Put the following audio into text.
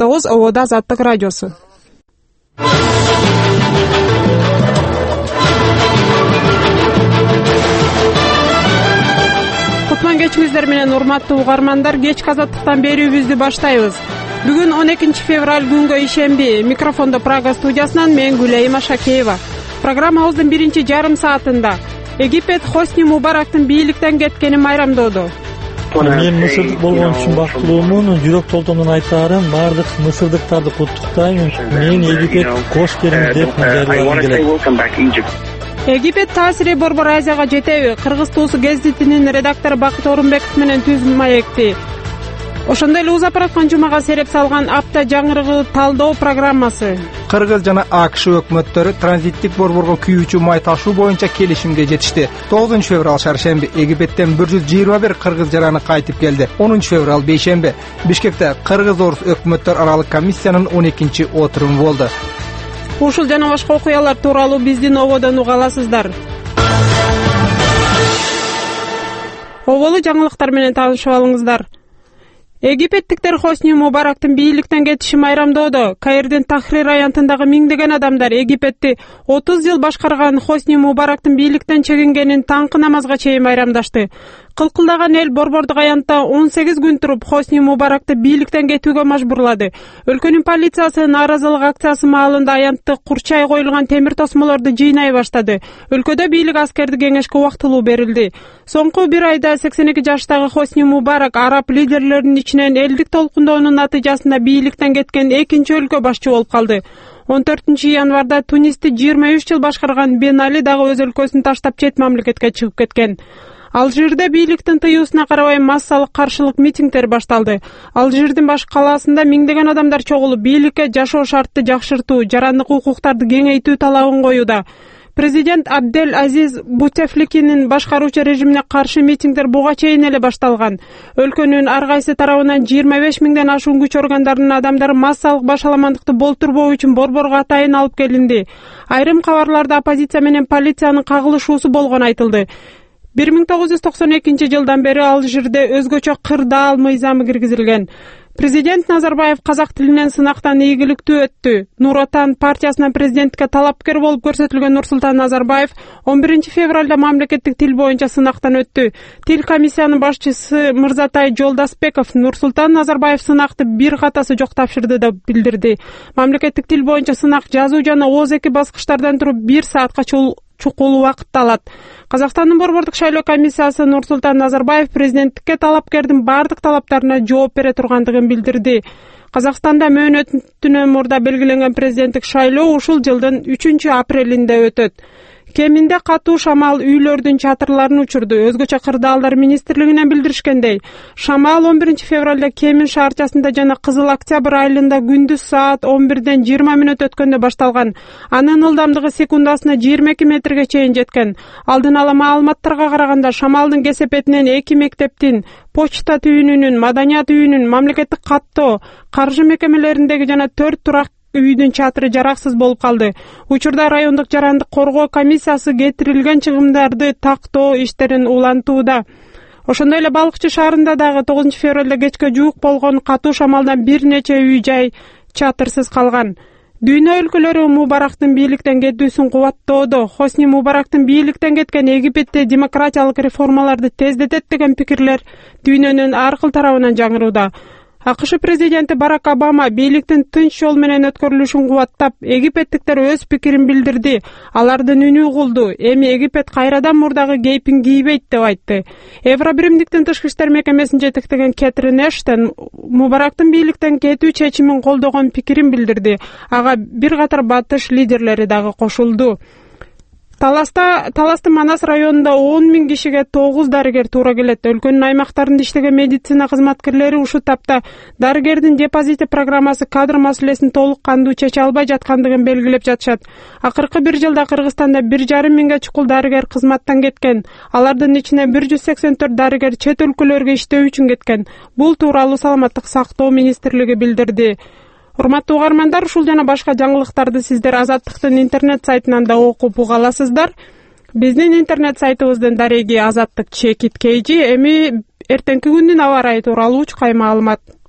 99 Ободо Азаттык радиосу. Кутман кечиңиздер менен урматтуу угармандар, кечки Азаттыктан берүүбүздү баштайбыз. Бүгүн 12 февраль күнгө ишемби. Микрофондо Прага студиясынан мен Гүлайым Ашакеева. Программабыздын биринчи жарым саатында Египет Хосни Мубарактын бийликтен кеткенин майрамдоодо. Мен Мысырдык болгон үчүн бактылуумун, жүрөк толтондон айтаарым, бардык мысырдыктарды куттуктайм. Мен Египет кош келиңиз деп жарыягым келет. Египет таасири Борбор Азияга жетеби? Кыргыз туусу гезитинин редактору Бакыт Орунбеков менен түз маекти. Ошондой эле узап бараткан жумага сереп салган апта жаңырыгы талдоо программасы. Кыргыз жана АКШ өкмөттөрү транзиттик борборго күйүүчү май ташуу боюнча келишимге жетишти. 9 февраль шаршемби Египеттен 121 кыргыз жараны кайтып келди. 10 февраль бейшемби Бишкекте кыргыз-орус өкмөттөр аралык комиссиянын 12-чи отуруму болду. Ушул жана башка окуялар тууралуу биздин ободон уга аласыздар. Оболу жаңылыктар менен таанышып алыңыздар. Египеттиктер Хосни Мубарактын бийликтен кетиши майрамдоодо. Каирдин Тахрир аянтындагы миңдеген адамдар Египетти 30 жыл башкарган Хосни Мубарактын бийликтен чегингенин таңкы намазга чейин майрамдашты. Кылкылдаган эл борбордук аянтта 18 күн туруп Хосни Мубаракты бийликтен кетүүгө мажбурлады. Өлкөнүн полициясы нааразылык акциясы маалында аянтты курчай коюлган темир тосмолорду жыйнай баштады. Өлкөдө бийлик аскерди кеңешке убактылуу берилди. Соңку бир айда 82 жаштагы Хосни Мубарак араб лидерлеринин ичинен элдик толкундоонун натыйжасында бийликтен кеткен экинчи өлкө башчы болуп калды. 14 январда Тунисти 23 жыл башкарган Бен Али дагы өз өлкөсүн таштап чет мамлекетке чыгып кеткен. Алжирде бийликтин тыюусуна карабай массалык каршылык митингдер башталды. Алжирдин баш калаасында миңдеген адамдар чогулуп бийликке жашоо шартты жакшыртуу, жарандык укуктарды кеңейтүү талабын коюуда. Президент Абдель Азиз Бутефликинин башкаруучу режимине каршы митингдер буга чейин эле башталган. Өлкөнүн ар кайсы тарабынан 25 миңден ашуун күч органдарынын адамдары массалык башаламандыкты болтурбоо үчүн борборго атайын алып келинди. Айрым кабарларда оппозиция менен полициянын кагылышуусу болгону айтылды. 1992 жылдан бери Алжирде өзгөчө кырдаал мыйзамы киргизилген. Президент Назарбаев казак тилинен сынактан ийгиликтүү өттү. Нур Отан партиясынан президентке талапкер болуп көрсөтүлгөн Нурсултан Назарбаев 11 февралда мамлекеттик тил боюнча сынактан өттү. Тил комиссиянын башчысы Мырзатай Жолдасбеков Нурсултан Назарбаев сынакты бир катасы жок тапшырды деп билдирди. Мамлекеттик тил боюнча сынак жазуу жана ооз эки баскычтардан туруп 1 саатка чукул убакыт алат. Казакстандын борбордук шайлоо комиссиясы Нурсултан Назарбаев президенттикке талапкердин бардык талаптарына жооп бере тургандыгын билдирди. Казакстанда мөөнөтүнөн мурда белгиленген президенттик шайлоо ушул жылдын 3 апрелинде өтөт. Кеминде катуу шамал үйлөрдүн чатырларын учурду. Өзгөчө кырдаалдар министрлигинен билдиришкендей, шамал 11 февралда Кемин шаарчасында жана Кызыл Октябрь айылында күндүз саат 11ден 20 мүнөт өткөндө башталган. Анын ылдамдыгы секундасына 22 метрге чейин жеткен. Алдын ала маалыматтарга караганда шамалдын кесепетинен 2 мектептин, почта түйүнүнүн, маданият үйүнүн, мамлекеттик каттоо, каржы мекемелериндеги жана 4 турак үйдүн чатыры жараксыз болуп калды. Учурда райондук жарандык коргоо комиссиясы кетирилген чыгымдарды тактоо иштерин улантууда. Ошондой эле Балыкчы шаарында дагы 9 февралда кечке жуук болгон катуу шамалдан бир нече үй-жай чатырсыз калган. Дүйнө өлкөлөрү Мубарактын бийликтен кетүүсүн кубаттоодо. Хосни Мубарактын бийликтен кеткен Египетте демократиялык реформаларды тездетет деген пикирлер дүйнөнүн ар кыл тарабынан жаңырууда. АКШ президенти Барак Обама бийликтин тынч жол менен өткөрүлүшүн кубаттап, египеттиктер өз пикирин билдирди. Алардын үнү угулду. Эми Египет кайрадан мурдагы кейпин кийбейт деп айтты. Евробиримдиктин тышкы иштер мекемесин жетектеген Кэтрин Эштон Мубарактын бийликтен кетүү чечимин колдогон пикирин билдирди. Ага бир катар батыш лидерлери дагы кошулду. Таластын Манас районунда 10.000 кишиге 9 дарыгер туура келет. Өлкөнүн аймактарында иштеген медицина кызматкерлери ушул тапта дарыгердин депозити программасы кадр маселесин толук кандуу чече албай жаткандыгын белгилеп жатышат. Акыркы бир жылда Кыргызстанда 1,5 миңге чукул дарыгер кызматтан кеткен. Алардын ичине 184 дарыгер чет өлкөлөргө иштөө үчүн кеткен. Бул тууралуу Саламаттык сактоо министрлиги билдирди. Урматтуу угармандар, ушул жана башка жаңылыктарды сиздер Азаттыктын интернет сайтынан да окуп уга аласыздар. Биздин интернет сайтыбыздын дареги Азаттык _kg. Эми эртеңки күндүн аба ырайы тууралуу чукай маалымат.